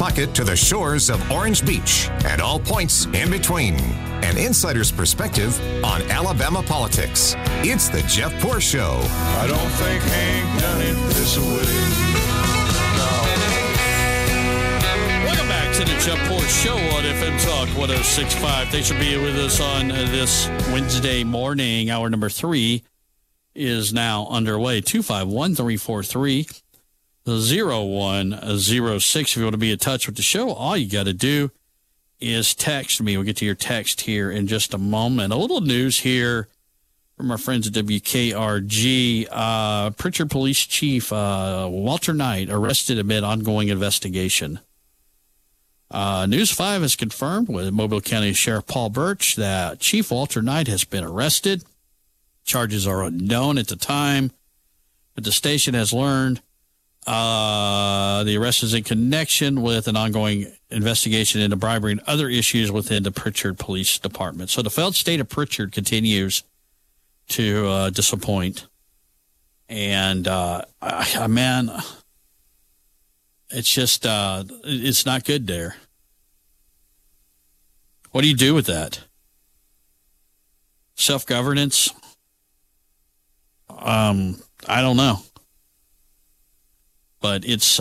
pocket to the shores of Orange Beach and all points in between. An insider's perspective on Alabama politics. It's the Jeff Poor Show. I don't think Hank done it this way. Welcome back to the Jeff Poor Show on FM Talk 106.5. Thanks for being with us on this Wednesday morning. Hour number 3 is now underway. 251-343-0106. If you want to be in touch with the show, all you got to do is text me. We'll get to your text here in just a moment. A little news here from our friends at WKRG. Pritchard Police Chief Walter Knight arrested amid ongoing investigation. News 5 has confirmed with Mobile County Sheriff Paul Birch that Chief Walter Knight has been arrested. Charges are unknown at the time, but the station has learned the arrest is in connection with an ongoing investigation into bribery and other issues within the Pritchard Police Department. So the failed state of Pritchard continues to disappoint. And, man, it's just, it's not good there. What do you do with that? Self-governance? I don't know. But it's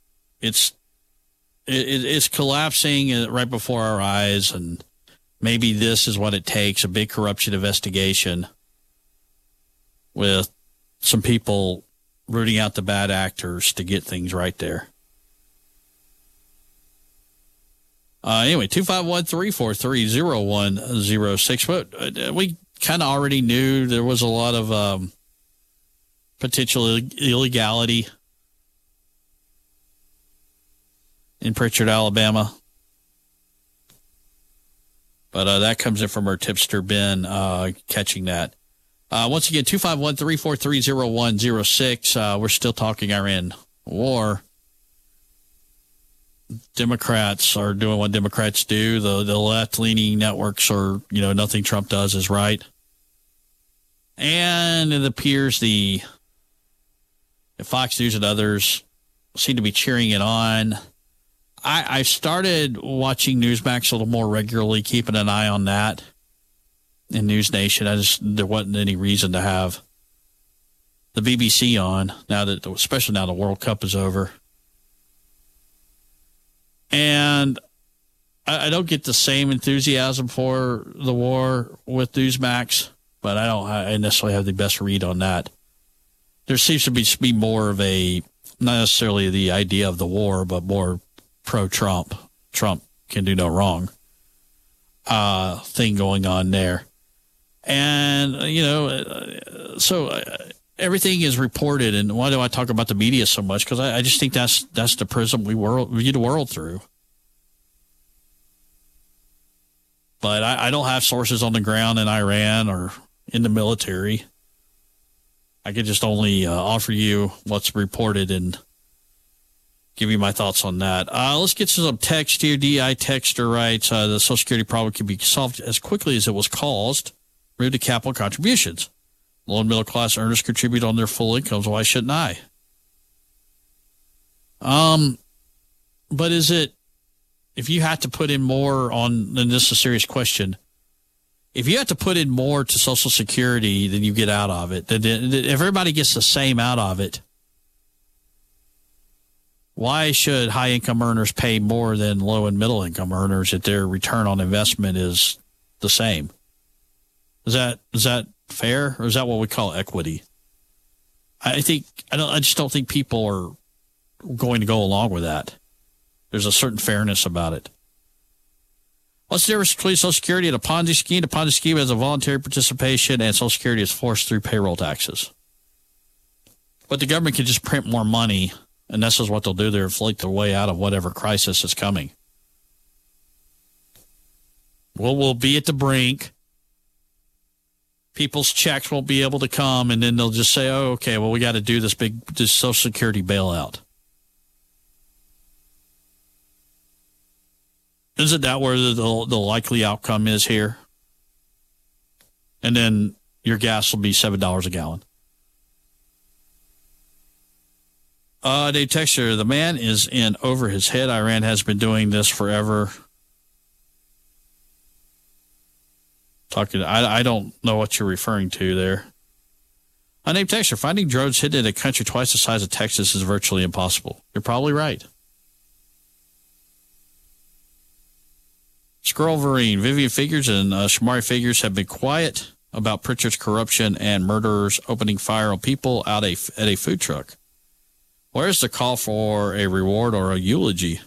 collapsing right before our eyes, and maybe this is what it takes, a big corruption investigation with some people rooting out the bad actors to get things right there. Anyway, 251-343-0106. But we kind of already knew there was a lot of potential illegality in Pritchard, Alabama. But that comes in from our tipster, Ben, catching that. Once again, 251-343-0106. We're still talking Iran war. Democrats are doing what Democrats do. The left-leaning networks are, nothing Trump does is right. And it appears the Fox News and others seem to be cheering it on. I started watching Newsmax a little more regularly, keeping an eye on that in News Nation. There wasn't any reason to have the BBC on especially now the World Cup is over. And I don't get the same enthusiasm for the war with Newsmax, but I necessarily have the best read on that. There seems to be more of a, not necessarily the idea of the war, but more pro-Trump. Trump can do no wrong thing going on there. And, so everything is reported. And why do I talk about the media so much? Because I just think that's the prism we view the world through. But I don't have sources on the ground in Iran or in the military. I could just only offer you what's reported and give you my thoughts on that. Let's get to some text here. DI Texter writes, the Social Security problem can be solved as quickly as it was caused through the capital contributions. Low and middle class earners contribute on their full incomes. Why shouldn't I? But is it, if you had to put in more on, and this is a serious question, if you have to put in more to Social Security than you get out of it, then everybody gets the same out of it, why should high-income earners pay more than low- and middle-income earners if their return on investment is the same? Is that fair, or is that what we call equity? I just don't think people are going to go along with that. There's a certain fairness about it. What's the difference between Social Security and a Ponzi scheme? The Ponzi scheme has a voluntary participation, and Social Security is forced through payroll taxes. But the government can just print more money, and this is what they'll do. They'll inflate their way out of whatever crisis is coming. We'll be at the brink. People's checks won't be able to come, and then they'll just say, oh, okay, well, we got to do this Social Security bailout. Isn't that where the likely outcome is here? And then your gas will be $7 a gallon. Dave Texter, the man is in over his head. Iran has been doing this forever. I don't know what you're referring to there. Dave Texter, finding drones hidden in a country twice the size of Texas is virtually impossible. You're probably right. Squirrel Vereen, Vivian Figures and Shamari Figures have been quiet about Pritchard's corruption and murderers opening fire on people out at a food truck. Where's the call for a reward or a eulogy?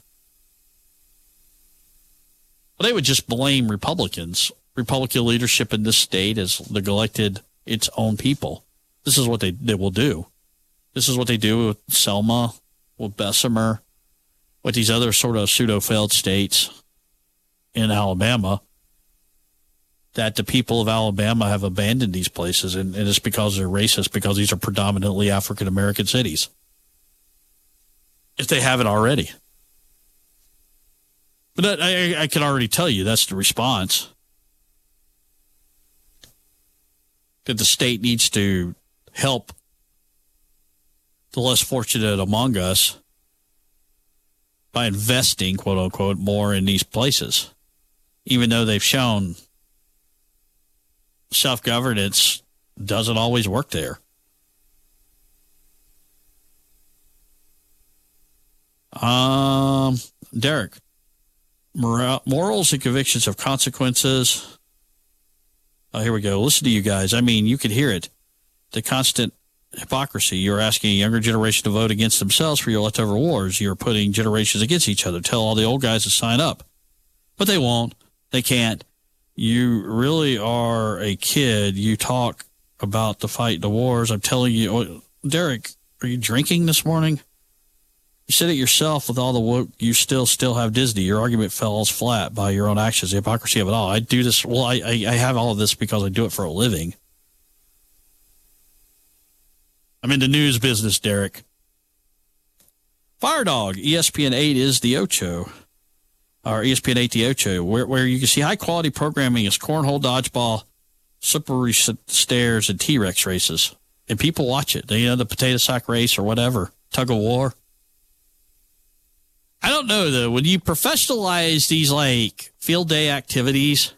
Well, they would just blame Republicans. Republican leadership in this state has neglected its own people. This is what they will do. This is what they do with Selma, with Bessemer, with these other sort of pseudo-failed states in Alabama, that the people of Alabama have abandoned these places, and it's because they're racist, because these are predominantly African-American cities. If they haven't already. But I can already tell you that's the response. That the state needs to help the less fortunate among us by investing, quote unquote, more in these places. Even though they've shown self-governance doesn't always work there. Derek, morals and convictions have consequences. Oh, here we go. Listen to you guys. I mean, you could hear it. The constant hypocrisy. You're asking a younger generation to vote against themselves for your leftover wars. You're putting generations against each other. Tell all the old guys to sign up. But they won't. They can't. You really are a kid. You talk about the fight, the wars. I'm telling you. Oh, Derek, are you drinking this morning? You said it yourself. With all the woke, you still have Disney. Your argument falls flat by your own actions. The hypocrisy of it all. I do this. Well, I have all of this because I do it for a living. I'm in the news business, Derek. Firedog, ESPN 8 is the Ocho. Or ESPN 8 the Ocho, where you can see high-quality programming is cornhole, dodgeball, slippery stairs, and T-Rex races. And people watch it. The potato sack race or whatever, tug of war. I don't know, though. When you professionalize these, like, field day activities,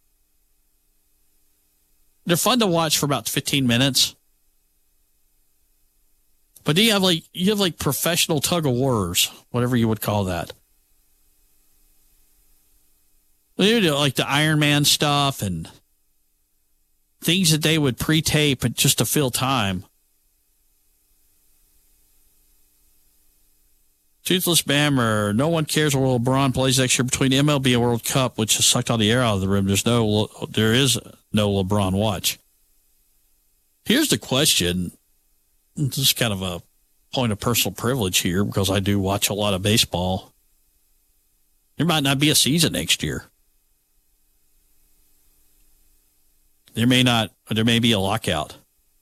they're fun to watch for about 15 minutes. But then you have professional tug of wars, whatever you would call that. You know, like the Iron Man stuff and things that they would pre-tape just to fill time. Toothless Bammer, no one cares where LeBron plays next year between MLB and World Cup, which has sucked all the air out of the room. There is no LeBron watch. Here's the question. This is kind of a point of personal privilege here because I do watch a lot of baseball. There might not be a season next year. There may be a lockout.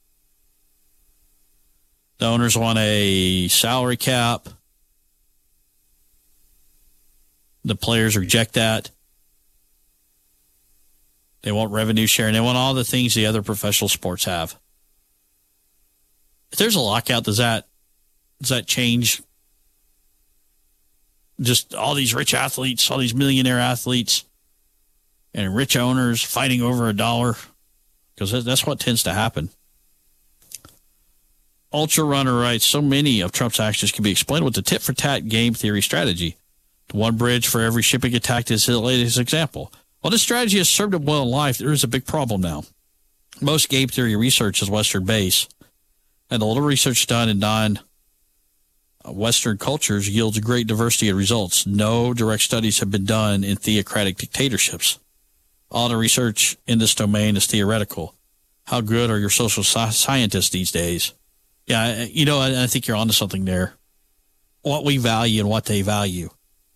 The owners want a salary cap. The players reject that. They want revenue sharing. They want all the things the other professional sports have. If there's a lockout, does that change just all these rich athletes, all these millionaire athletes, and rich owners fighting over a dollar? Because that's what tends to happen. Ultra Runner writes, so many of Trump's actions can be explained with the tit-for-tat game theory strategy. The one bridge for every shipping attack is the latest example. While this strategy has served him well in life, there is a big problem now. Most game theory research is Western-based, and the little research done in non-Western cultures yields a great diversity of results. No direct studies have been done in theocratic dictatorships. All the research in this domain is theoretical. How good are your social scientists these days? Yeah, I think you're onto something there. What we value and what they value.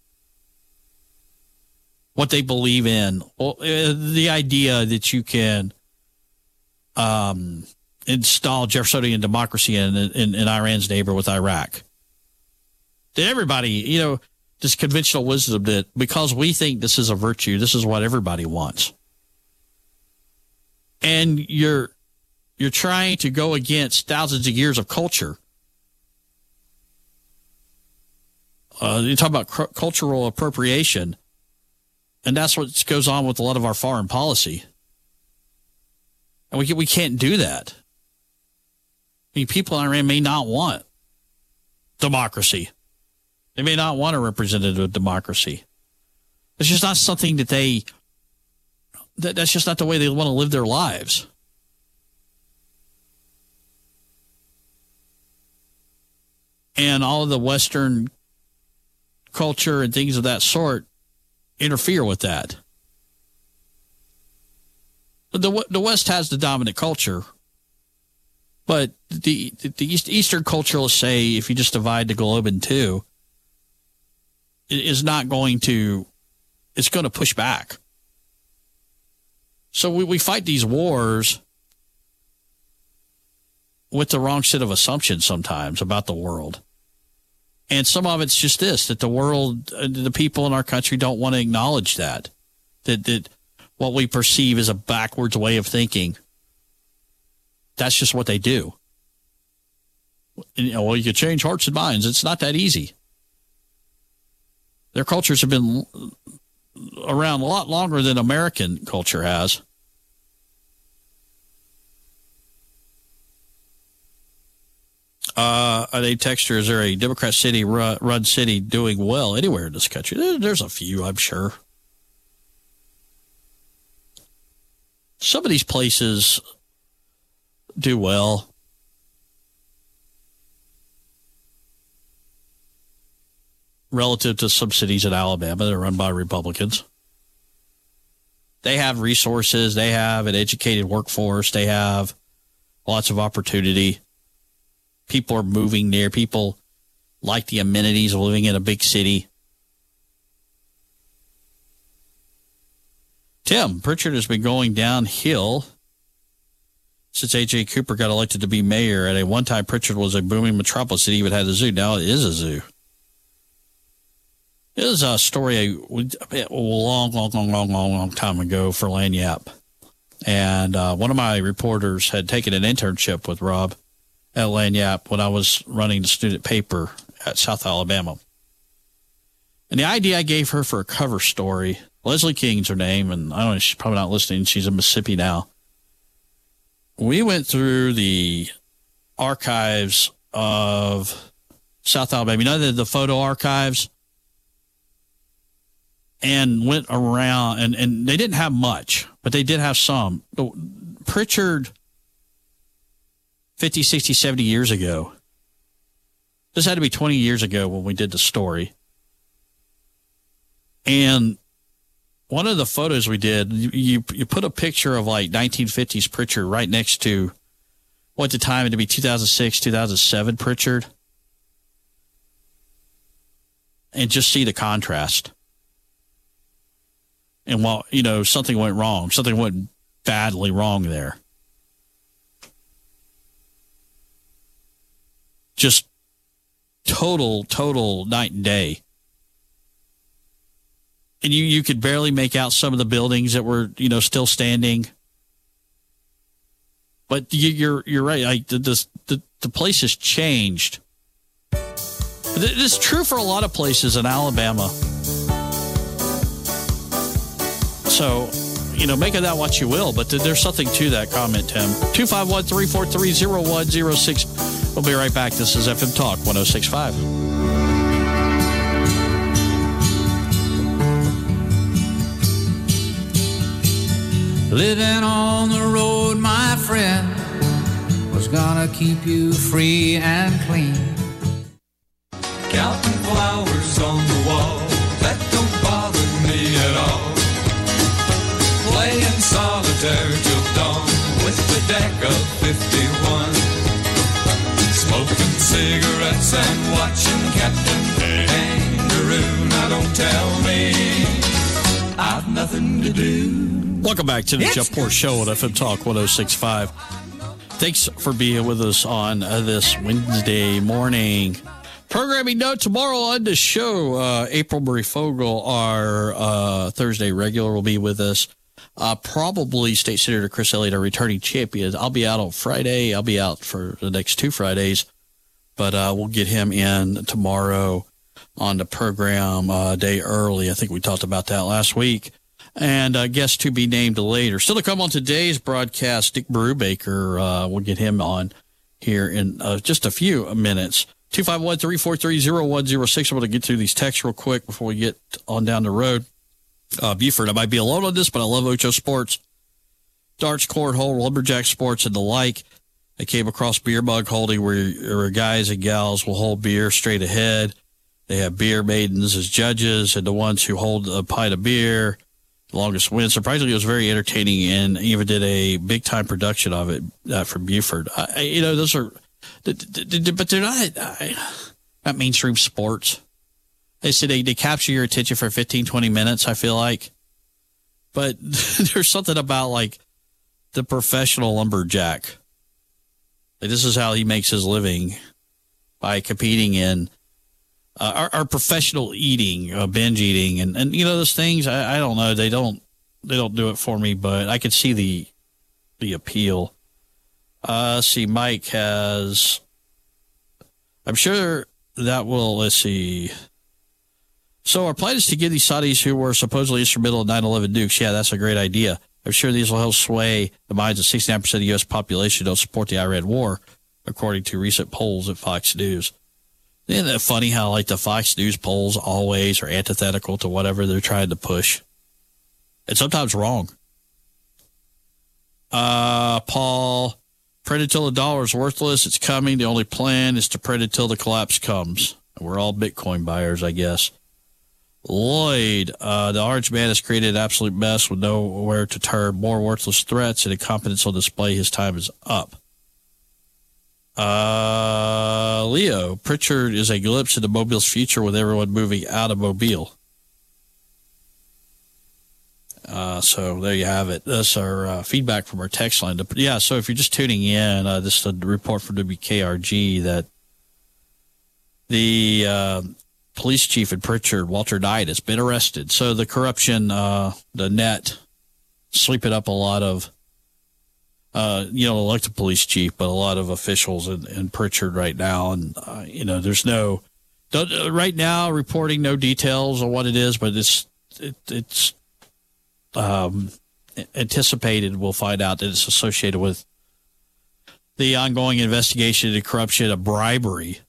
What they believe in. Well, the idea that you can install Jeffersonian democracy in Iran's neighbor with Iraq. That everybody, this conventional wisdom that because we think this is a virtue, this is what everybody wants. And you're trying to go against thousands of years of culture. You talk about cultural appropriation, and that's what goes on with a lot of our foreign policy. And we can't do that. I mean, people in Iran may not want democracy. They may not want a representative democracy. It's just not something that that's just not the way they want to live their lives. And all of the Western culture and things of that sort interfere with that. The West has the dominant culture, but the Eastern culturalists say if you just divide the globe in two, it's going to push back. So we fight these wars with the wrong set of assumptions sometimes about the world. And some of it's just this, that the world, the people in our country don't want to acknowledge that what we perceive as a backwards way of thinking, that's just what they do. And, you can change hearts and minds. It's not that easy. Their cultures have been around a lot longer than American culture has. A texter, is there a Democrat city run city doing well anywhere in this country? There's a few, I'm sure. Some of these places do well. Relative to some cities in Alabama that are run by Republicans. They have resources. They have an educated workforce. They have lots of opportunity. People are moving there. People like the amenities of living in a big city. Tim, Pritchard has been going downhill since A.J. Cooper got elected to be mayor. At one time, Pritchard was a booming metropolis. It even had a zoo. Now it is a zoo. It was a story a long time ago for Lagniappe. And one of my reporters had taken an internship with Rob at Lagniappe when I was running the student paper at South Alabama. And the idea I gave her for a cover story, Leslie King's her name, and I don't know, she's probably not listening. She's in Mississippi now. We went through the archives of South Alabama. You know, the photo archives? And went around, and they didn't have much, but they did have some. Pritchard, 50, 60, 70 years ago. This had to be 20 years ago when we did the story. And one of the photos we did, you put a picture of like 1950s Pritchard right next to what at the time had to be 2006, 2007 Pritchard. And just see the contrast. And while, something went wrong, something went badly wrong there. Just total night and day. And you could barely make out some of the buildings that were, still standing. But you're right. Like the place has changed. This is true for a lot of places in Alabama. So, make of that what you will, but there's something to that comment, Tim. 251-343-0106. We'll be right back. This is FM Talk 106.5. Living on the road, my friend, was gonna keep you free and clean. Counting flowers on the wall, that don't bother me at all. Playing solitaire till dawn with the deck of 51. Smoking cigarettes and watching Captain Kangaroo. Now don't tell me I've nothing to do. Welcome back to the Jeff Poor Show at FM Talk 106.5. Thanks for being with us on this Wednesday morning. Programming note tomorrow on the show, April Marie Fogel, our Thursday regular, will be with us. Probably State Senator Chris Elliott, our returning champion. I'll be out on Friday. I'll be out for the next 2 Fridays, but we'll get him in tomorrow. on the program a day early. I think we talked about that last week. And guest to be named later. Still to come on today's broadcast, Dick Brubaker. We'll get him on here in just a few minutes. 251-343-0106. I'm going to get through these texts real quick before we get on down the road. Buford, I might be alone on this, but I love Ocho Sports. Darts, cornhole, lumberjack sports, and the like. I came across beer mug holding where guys and gals will hold beer straight ahead. They have beer maidens as judges, and the ones who hold a pint of beer, the longest win. Surprisingly, it was very entertaining, and even did a big-time production of it from Buford. Those are, but they're not mainstream sports. They say they capture your attention for 15, 20 minutes, I feel like. But there's something about, like, the professional lumberjack. This is how he makes his living, by competing in our professional eating, binge eating, and those things. I don't know. They don't do it for me, but I can see the appeal. See, Mike has. I'm sure that will. Let's see. So our plan is to give these Saudis who were supposedly instrumental in 9/11 nukes. Yeah, that's a great idea. I'm sure these will help sway the minds of 69% of the U.S. population who don't support the Iran war, according to recent polls at Fox News. Isn't that funny how, like, the Fox News polls always are antithetical to whatever they're trying to push? And sometimes wrong. Paul, print until the dollar is worthless. It's coming. The only plan is to print until the collapse comes. We're all Bitcoin buyers, I guess. Lloyd, the orange man has created an absolute mess with nowhere to turn, more worthless threats, and incompetence on display. His time is up. Leo, Pritchard is a glimpse into Mobile's future with everyone moving out of Mobile. So there you have it. That's our feedback from our text line. Yeah, so if you're just tuning in, this is a report from WKRG that the police chief in Pritchard, Walter Knight, has been arrested. So the corruption, the net, sweeping up a lot of, elected police chief, but a lot of officials in Pritchard right now. And, there's right now reporting no details on what it is, but it's anticipated we'll find out that it's associated with the ongoing investigation into corruption of bribery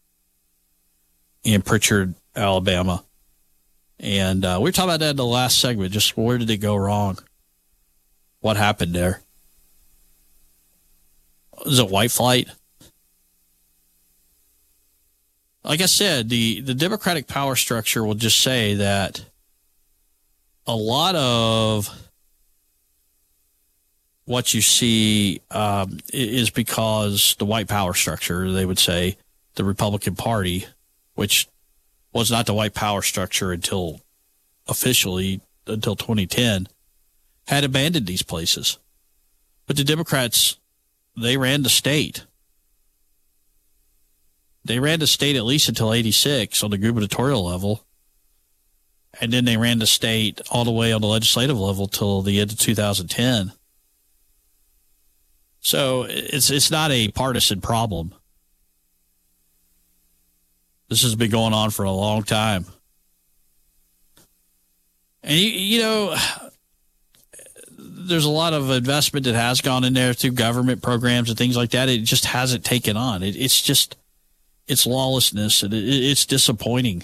in Pritchard, Alabama. And we were talking about that in the last segment. Just where did it go wrong? What happened there? Was it white flight? Like I said, the Democratic power structure will just say that a lot of what you see is because the white power structure, they would say, the Republican Party, which was not the white power structure until 2010, had abandoned these places. But the Democrats, they ran the state. They ran the state at least until 86 on the gubernatorial level. And then they ran the state all the way on the legislative level till the end of 2010. So it's not a partisan problem. This has been going on for a long time. And, there's a lot of investment that has gone in there through government programs and things like that. It just hasn't taken on. It's lawlessness, and it's disappointing.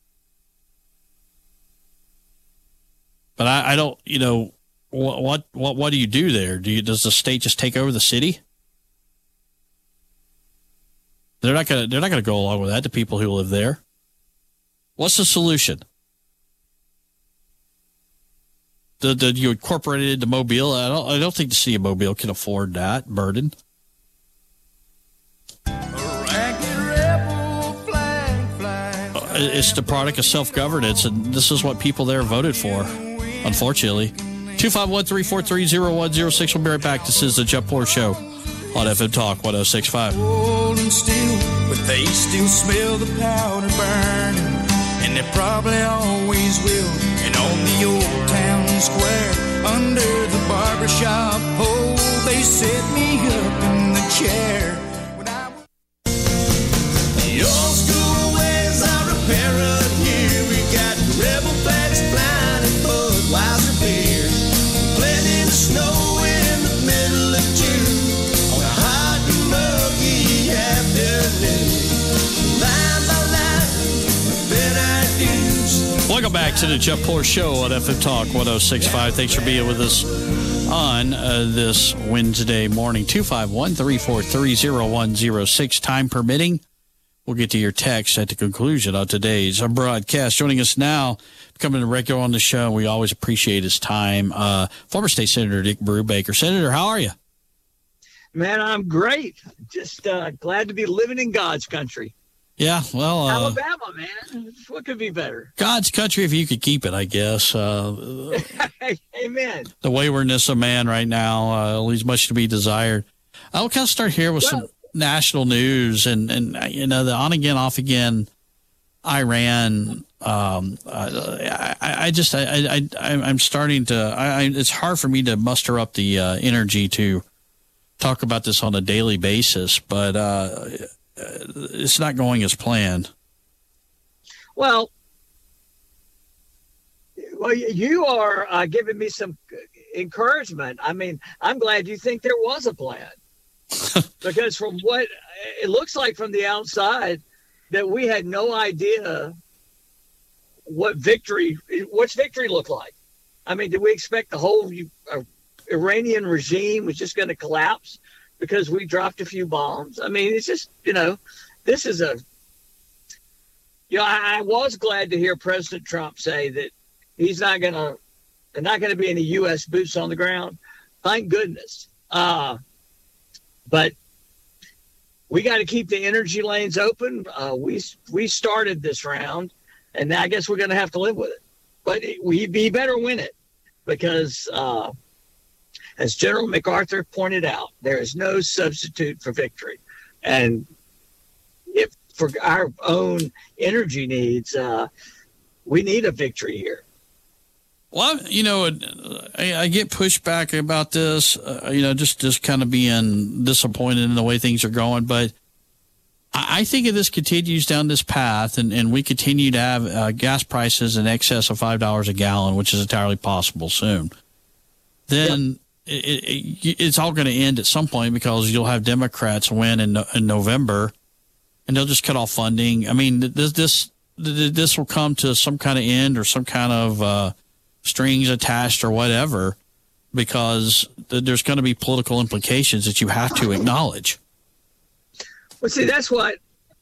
But I don't, what do you do there? Does the state just take over the city? They're not gonna go along with that. The people who live there. What's the solution? You incorporate it into Mobile. I don't think the city of Mobile can afford that burden. It's the product of self-governance, and this is what people there voted for, unfortunately. 251-343-0106. We'll be right back. This is the Jeff Porter Show on FM Talk 106.5. Old and still, but they still smell the powder burning, and they probably always will. And on the old town square, under the barbershop pole, they set me up in the chair. When I was... The old school ways I parrot here. We got rebel flags flying and Budweiser beer. Playing in the snow in the middle of June on a hot and muggy afternoon. Line by line, Ben Idews. Welcome back to the Jeff Poor Show on FM Talk 106.5. Thanks for being with us on this Wednesday morning. 251-343-0106. Time permitting, we'll get to your text at the conclusion of today's broadcast. Joining us now, becoming a regular on the show, we always appreciate his time, former State Senator Dick Brubaker. Senator, how are you? Man, I'm great. Just glad to be living in God's country. Yeah, well, Alabama, man. What could be better? God's country, if you could keep it, I guess. Amen. The waywardness of man right now leaves much to be desired. I'll kind of start here with some national news and you know, the on again, off again Iran. I'm starting to. It's hard for me to muster up the energy to talk about this on a daily basis, but it's not going as planned. Well, you are giving me some encouragement. I mean, I'm glad you think there was a plan. Because from what it looks like from the outside, that we had no idea what's victory look like. I mean, did we expect the whole Iranian regime was just going to collapse because we dropped a few bombs? I mean, it's just, this is I was glad to hear President Trump say that they're not going to be any U.S. boots on the ground. Thank goodness. But we got to keep the energy lanes open. We started this round, and I guess we're going to have to live with it. But we better win it because, as General MacArthur pointed out, there is no substitute for victory. And if for our own energy needs, we need a victory here. Well, I get pushback about this, just kind of being disappointed in the way things are going. But I think if this continues down this path and we continue to have gas prices in excess of $5 a gallon, which is entirely possible soon, then it's all going to end at some point because you'll have Democrats win in November and they'll just cut off funding. I mean, this will come to some kind of end or some kind of strings attached or whatever, because there's going to be political implications that you have to acknowledge. Well, see, that's what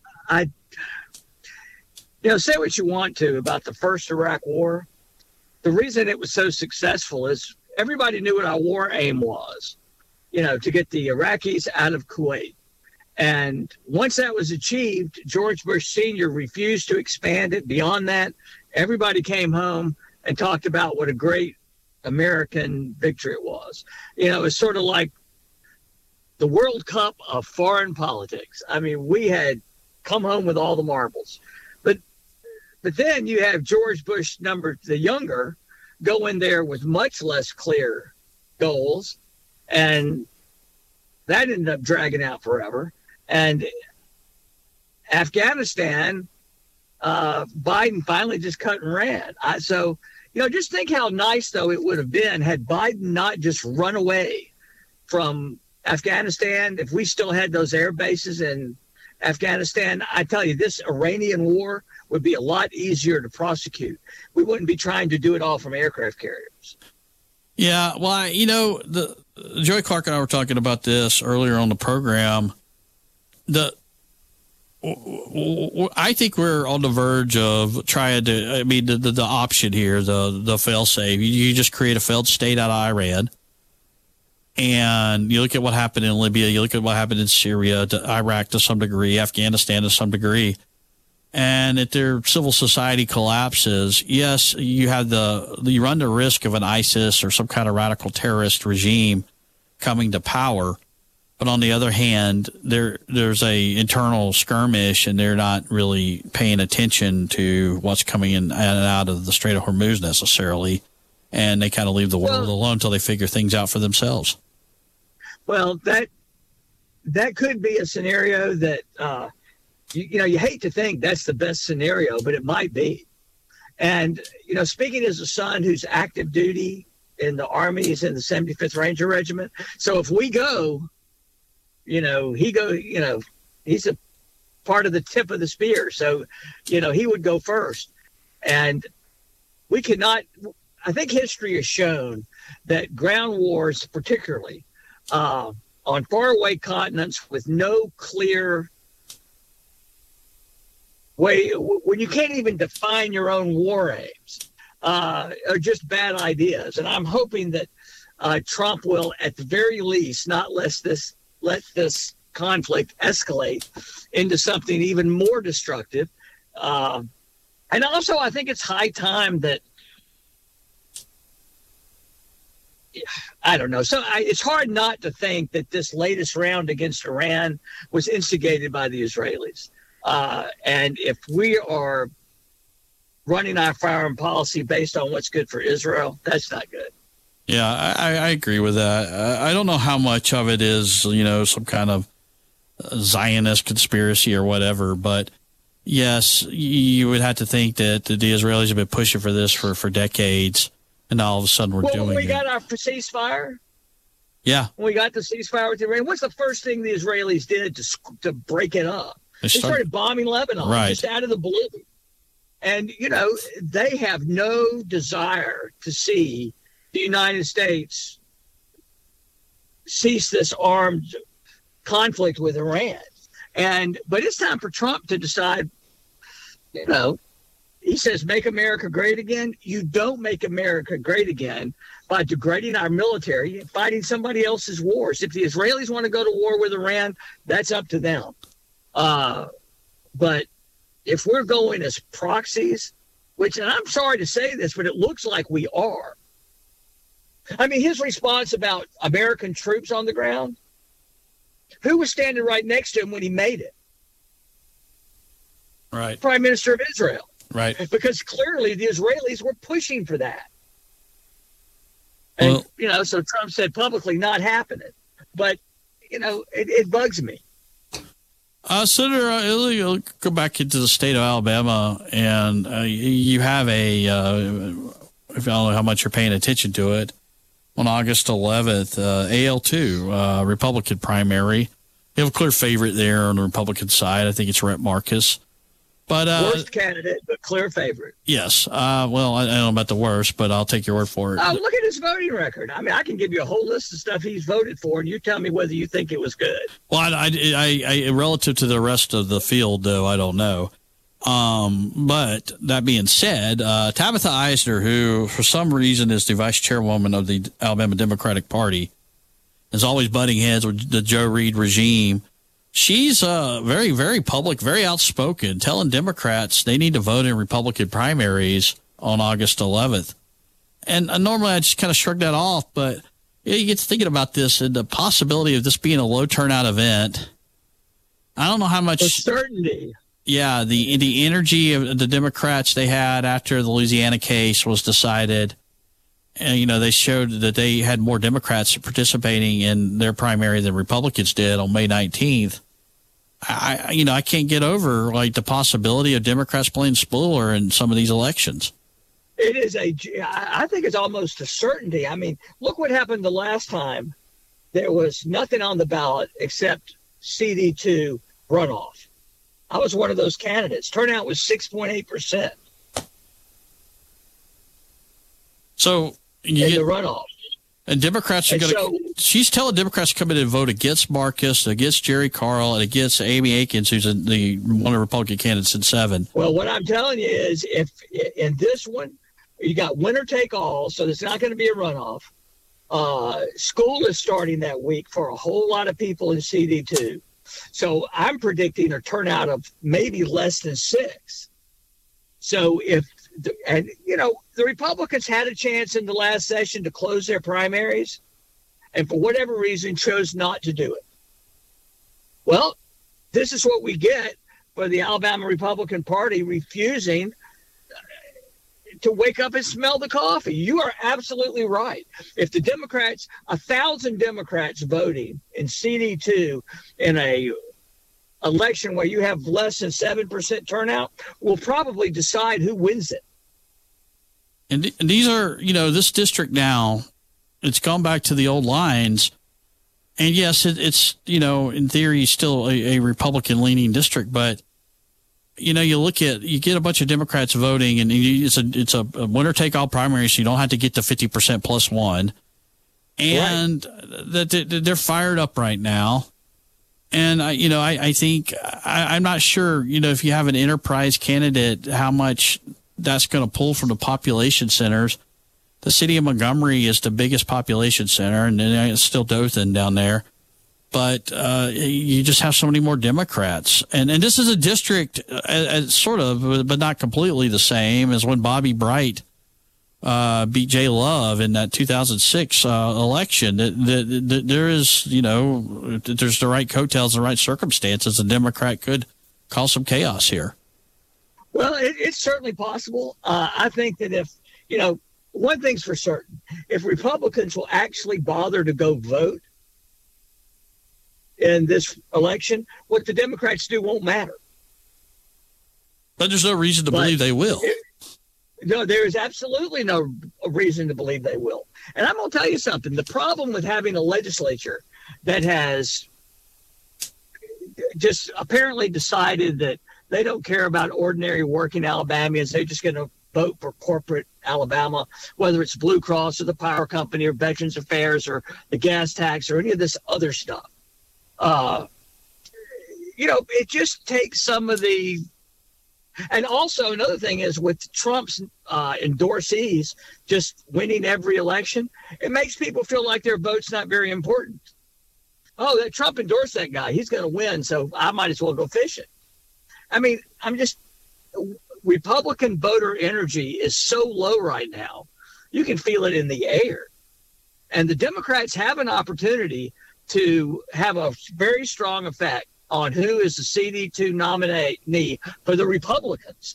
say what you want to about the first Iraq war. The reason it was so successful is everybody knew what our war aim was, to get the Iraqis out of Kuwait. And once that was achieved, George Bush Sr. refused to expand it beyond that. Everybody came home and talked about what a great American victory it was. It's sort of like the World Cup of foreign politics. I mean, we had come home with all the marbles. But then you have George Bush the younger go in there with much less clear goals, and that ended up dragging out forever. And Afghanistan, Biden finally just cut and ran. Just think how nice, though, it would have been had Biden not just run away from Afghanistan. If we still had those air bases in Afghanistan, I tell you, this Iranian war would be a lot easier to prosecute. We wouldn't be trying to do it all from aircraft carriers. Yeah, well, Joey Clark and I were talking about this earlier on the program. I think we're on the verge of trying to. The option here, the fail-safe. You just create a failed state out of Iran, and you look at what happened in Libya. You look at what happened in Syria, to Iraq to some degree, Afghanistan to some degree, and if their civil society collapses, yes, you run the risk of an ISIS or some kind of radical terrorist regime coming to power. But on the other hand, there's a internal skirmish, and they're not really paying attention to what's coming in and out of the Strait of Hormuz necessarily, and they kind of leave the world alone until they figure things out for themselves. Well, that could be a scenario that you hate to think that's the best scenario, but it might be. And, speaking as a son who's active duty in the Army, he's in the 75th Ranger Regiment. So if we go, he's a part of the tip of the spear. So, he would go first. And we cannot, I think history has shown that ground wars, particularly on faraway continents with no clear way, when you can't even define your own war aims, are just bad ideas. And I'm hoping that Trump will, at the very least, not let this conflict escalate into something even more destructive. And also, I think it's high time that, I don't know. So it's hard not to think that this latest round against Iran was instigated by the Israelis. And if we are running our foreign policy based on what's good for Israel, that's not good. Yeah, I agree with that. I don't know how much of it is, some kind of Zionist conspiracy or whatever, but yes, you would have to think that the Israelis have been pushing for this for decades, and now all of a sudden we're doing it. When we got our ceasefire, yeah, when we got the ceasefire with Iran, what's the first thing the Israelis did to break it up? They started bombing Lebanon, right, just out of the blue. And, they have no desire to see the United States cease this armed conflict with Iran. But it's time for Trump to decide, he says, make America great again. You don't make America great again by degrading our military and fighting somebody else's wars. If the Israelis want to go to war with Iran, that's up to them. But if we're going as proxies, which, and I'm sorry to say this, but it looks like we are. I mean, his response about American troops on the ground, who was standing right next to him when he made it? Right. Prime Minister of Israel. Right. Because clearly the Israelis were pushing for that. And, so Trump said publicly, not happening. But, it bugs me. Senator, I'll go back into the state of Alabama, and you have I don't know how much you're paying attention to it, on August 11th, AL2, Republican primary. You have a clear favorite there on the Republican side. I think it's Rhett Marcus. But worst candidate, but clear favorite. Yes. Well, I don't know about the worst, but I'll take your word for it. Look at his voting record. I mean, I can give you a whole list of stuff he's voted for, and you tell me whether you think it was good. Well, I relative to the rest of the field, though, I don't know. But that being said, Tabitha Eisner, who for some reason is the vice chairwoman of the Alabama Democratic Party, is always butting heads with the Joe Reed regime. She's very, very public, very outspoken, telling Democrats they need to vote in Republican primaries on August 11th. And normally I just kind of shrug that off, but you get to thinking about this and the possibility of this being a low turnout event. I don't know how much certainty. Yeah, the energy of the Democrats they had after the Louisiana case was decided. And, they showed that they had more Democrats participating in their primary than Republicans did on May 19th. I can't get over, the possibility of Democrats playing spoiler in some of these elections. It is I think it's almost a certainty. I mean, look what happened the last time. There was nothing on the ballot except CD2 runoff. I was one of those candidates. Turnout was 6.8%. So in the runoff. And Democrats are going to. She's telling Democrats to come in and vote against Marcus, against Jerry Carl, and against Amy Akins, who's one of the Republican candidates in 7. Well, what I'm telling you is, if in this one you got winner take all, so there's not going to be a runoff. School is starting that week for a whole lot of people in CD2, so I'm predicting a turnout of maybe less than 6. So the Republicans had a chance in the last session to close their primaries, and for whatever reason chose not to do it. Well, this is what we get for the Alabama Republican Party refusing to wake up and smell the coffee. You are absolutely right. If the Democrats, 1,000 Democrats voting in CD2 in a election where you have less than 7% turnout will probably decide who wins it. And these are, this district now, it's gone back to the old lines. And yes, it's, in theory, still a Republican-leaning district. But, you get a bunch of Democrats voting, and it's a winner-take-all primary, so you don't have to get to 50% plus one. And they're fired up right now. And, I think I'm not sure, if you have an enterprise candidate, how much that's going to pull from the population centers. The city of Montgomery is the biggest population center, and then it's still Dothan down there. But you just have so many more Democrats. And this is a district sort of, but not completely the same as when Bobby Bright beat Jay Love in that 2006 election. There is, there's the right coattails, the right circumstances. A Democrat could cause some chaos here. Well, it's certainly possible. I think that if, one thing's for certain, if Republicans will actually bother to go vote in this election, what the Democrats do won't matter. But there's no reason to believe they will. No, there is absolutely no reason to believe they will. And I'm going to tell you something. The problem with having a legislature that has just apparently decided that they don't care about ordinary working Alabamians, they're just going to vote for corporate Alabama, whether it's Blue Cross or the power company or Veterans Affairs or the gas tax or any of this other stuff. It just takes some of the. And also another thing is with Trump's endorsees just winning every election, it makes people feel like their vote's not very important. Oh, that Trump endorsed that guy. He's going to win, so I might as well go fishing. I mean, Republican voter energy is so low right now. You can feel it in the air. And the Democrats have an opportunity to have a very strong effect on who is the CD2 nominee for the Republicans,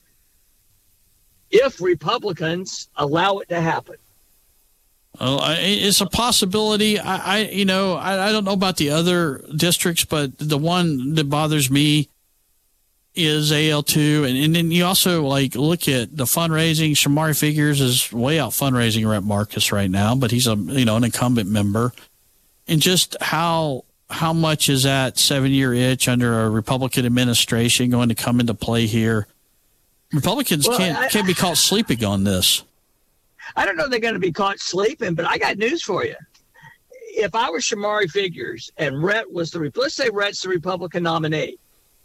if Republicans allow it to happen. Well, it's a possibility. I don't know about the other districts, but the one that bothers me is AL2. And then you also look at the fundraising. Shamari Figures is way out fundraising Rep. Marcus right now, but he's an incumbent member. And just how much is that 7-year itch under a Republican administration going to come into play here? Republicans can't be caught sleeping on this. I don't know if they're going to be caught sleeping, but I got news for you. If I was Shamari Figures and Rhett was let's say Rhett's the Republican nominee.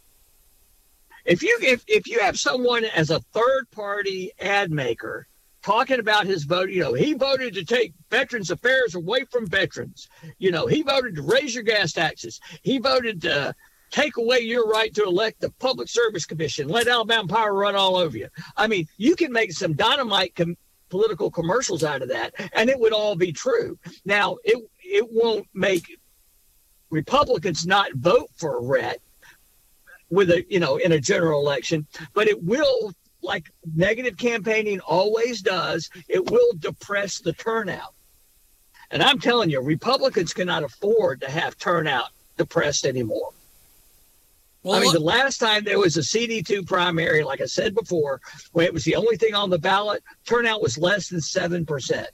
If you have someone as a third party ad maker talking about his vote, he voted to take Veterans Affairs away from veterans. He voted to raise your gas taxes. He voted to take away your right to elect the Public Service Commission, let Alabama Power run all over you. I mean, you can make some dynamite political commercials out of that, and it would all be true. Now, it won't make Republicans not vote for Rhett with in a general election, but it will, like negative campaigning always does, it will depress the turnout. And I'm telling you, Republicans cannot afford to have turnout depressed anymore. Well, the last time there was a CD2 primary, like I said before, when it was the only thing on the ballot, turnout was less than 7%.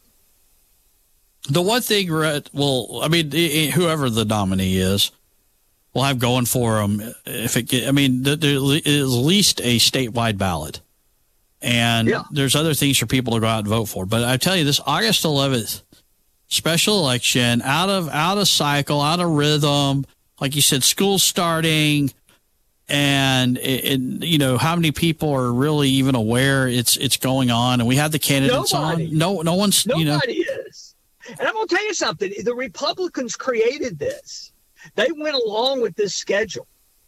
The one thing, whoever the nominee is, will have going for them there is at least a statewide ballot. And there's other things for people to go out and vote for. But I tell you, this August 11th special election, out of cycle, out of rhythm, like you said, school's starting, and how many people are really even aware it's going on, and we have the candidates on. No one's. Nobody is. And I'm going to tell you something. The Republicans created this. They went along with this schedule,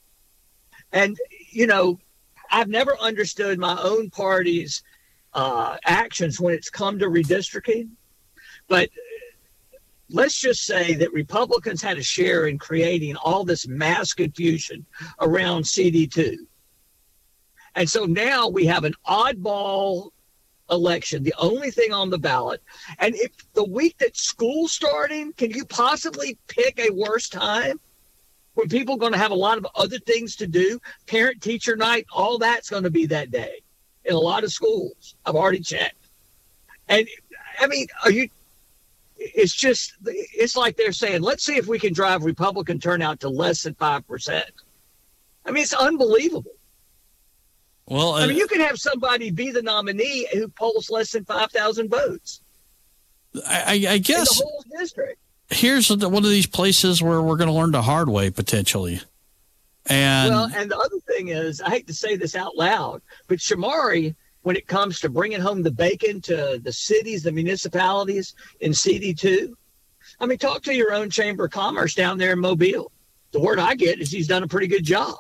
and I've never understood my own party's actions when it's come to redistricting, but let's just say that Republicans had a share in creating all this mass confusion around CD2. And so now we have an oddball election, the only thing on the ballot. And if the week that school's starting, can you possibly pick a worse time? when people are going to have a lot of other things to do, parent-teacher night, all that's going to be that day in a lot of schools. I've already checked. And, I mean, it's like they're saying, let's see if we can drive Republican turnout to less than 5%. I mean, it's unbelievable. Well, I mean, you can have somebody be the nominee who polls less than 5,000 votes. I guess in the whole district. Here's one of these places where we're going to learn the hard way potentially. And the other thing is, I hate to say this out loud, but Shamari, when it comes to bringing home the bacon to the cities, the municipalities in CD2, I mean, talk to your own Chamber of Commerce down there in Mobile. The word I get is he's done a pretty good job.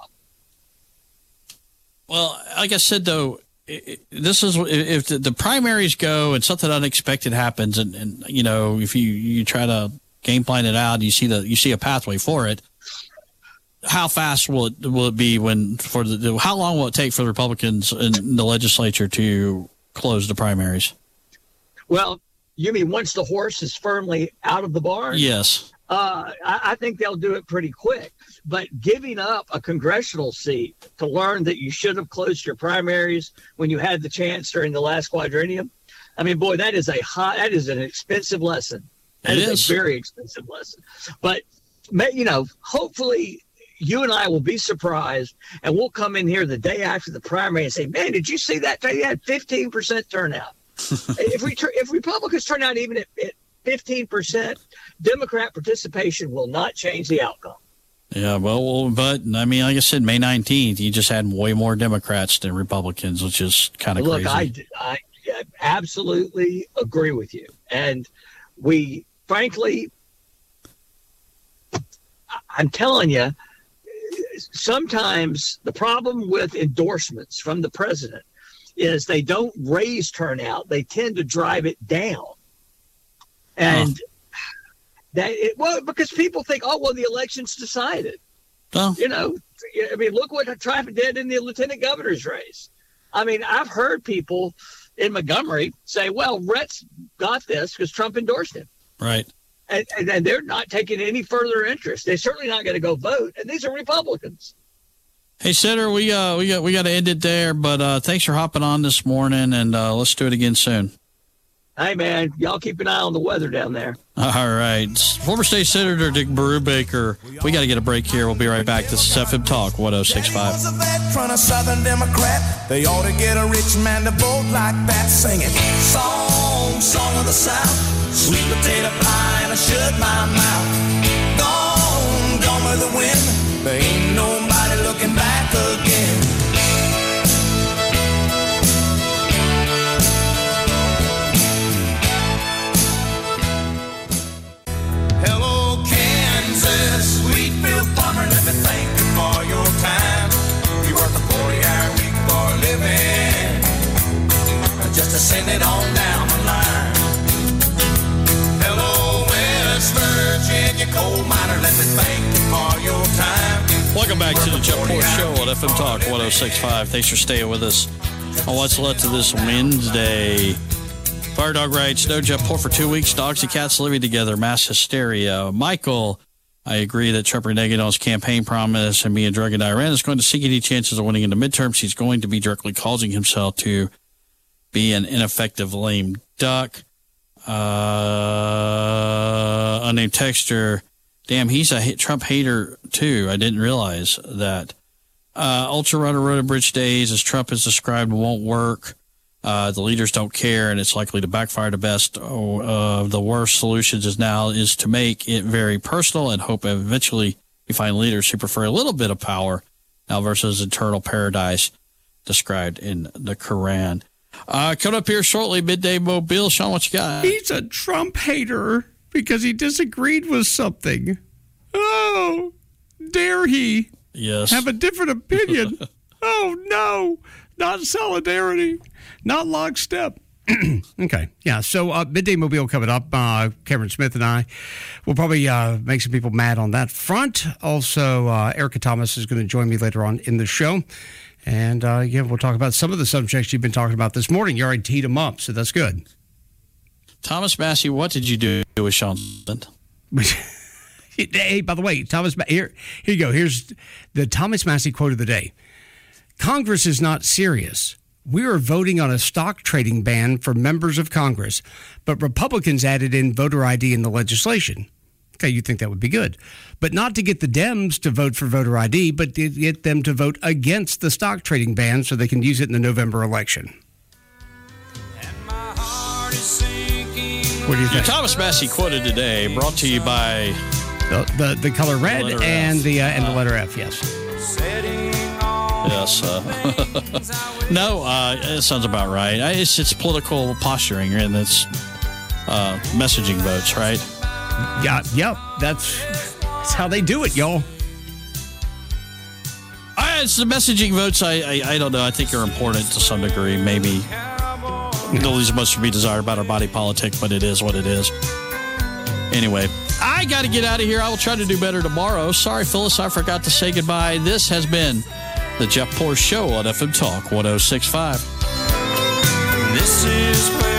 Well, like I said, though, this is if the primaries go and something unexpected happens, and you know, if you try to game plan it out, you see a pathway for it. How fast will it be how long will it take for the Republicans in the legislature to close the primaries? Well, you mean once the horse is firmly out of the barn? Yes. I think they'll do it pretty quick. But giving up a congressional seat to learn that you should have closed your primaries when you had the chance during the last quadrennium, I mean, boy, that is an expensive lesson. That is a very expensive lesson. But, you know, hopefully you and I will be surprised, and we'll come in here the day after the primary and say, man, did you see that? You had 15% turnout. If Republicans turn out even at 15%, Democrat participation will not change the outcome. Yeah, well, but I mean, like I said, May 19th, you just had way more Democrats than Republicans, which is kind of crazy. Look, I absolutely agree with you. And we, frankly, I'm telling you, sometimes the problem with endorsements from the president is they don't raise turnout. They tend to drive it down. And because people think, oh, well, the election's decided. Oh. You know, I mean, look what Trump did in the lieutenant governor's race. I mean, I've heard people in Montgomery say, well, Rhett's got this because Trump endorsed him. Right. And they're not taking any further interest. They're certainly not going to go vote. And these are Republicans. Hey, Senator, we got to end it there. But thanks for hopping on this morning, and let's do it again soon. Hey, man, y'all keep an eye on the weather down there. All right. Former State Senator Dick Brubaker. We got to get a break here. We'll be right back. This is FM Talk 106.5. Was a veteran, a Southern Democrat. They ought to get a rich man to vote like that, singing song of the South, sweet potato pie, and I shut my mouth. Gone with the wind. There ain't nobody looking back again. Let me thank you for your time. You work a 40-hour week for a living, just to send it on down the line. Hello, West Virginia coal miner. Let me thank you for your time. Welcome back to the Jeff Poor Show on FM Talk 106.5. Thanks for staying with us on what's left of this Wednesday. Fire Dog writes, no Jeff Poor for 2 weeks. Dogs and cats living together. Mass hysteria. Michael, I agree that Trump reneging on his campaign promise and being drug in Iran is going to seek any chances of winning in the midterms. He's going to be directly causing himself to be an ineffective lame duck. Unnamed texter, damn, he's a Trump hater too. I didn't realize that. Ultra Runner Road and Bridge Days, as Trump has described, won't work. The leaders don't care, and it's likely to backfire. The best of the worst solutions is to make it very personal and hope eventually you find leaders who prefer a little bit of power now versus eternal paradise described in the Quran. Coming up here shortly, Midday Mobile. Sean, what you got? He's a Trump hater because he disagreed with something. Oh, dare he? Yes. Have a different opinion. Oh, no. Not solidarity. Not lockstep. Okay. Yeah. So Midday Mobile coming up. Cameron Smith and I will probably make some people mad on that front. Also, Erica Thomas is going to join me later on in the show. And, we'll talk about some of the subjects you've been talking about this morning. You already teed them up, so that's good. Thomas Massey, what did you do with Sean? Hey, by the way, Thomas, here you go. Here's the Thomas Massey quote of the day. Congress is not serious. We are voting on a stock trading ban for members of Congress, but Republicans added in voter ID in the legislation. Okay, you'd think that would be good. But not to get the Dems to vote for voter ID, but to get them to vote against the stock trading ban so they can use it in the November election. What do you think? Thomas Massey quoted today, brought to you by the color red the and F. the letter F. Yes. Yes. No, it sounds about right. It's political posturing, and it's messaging votes, right? Yeah. Yep. That's how they do it, y'all. It's the messaging votes. I don't know. I think are important to some degree. Maybe don't leave much to be desired about our body politic, but it is what it is. Anyway, I got to get out of here. I will try to do better tomorrow. Sorry, Phyllis, I forgot to say goodbye. This has been the Jeff Poor Show on FM Talk 106.5. This is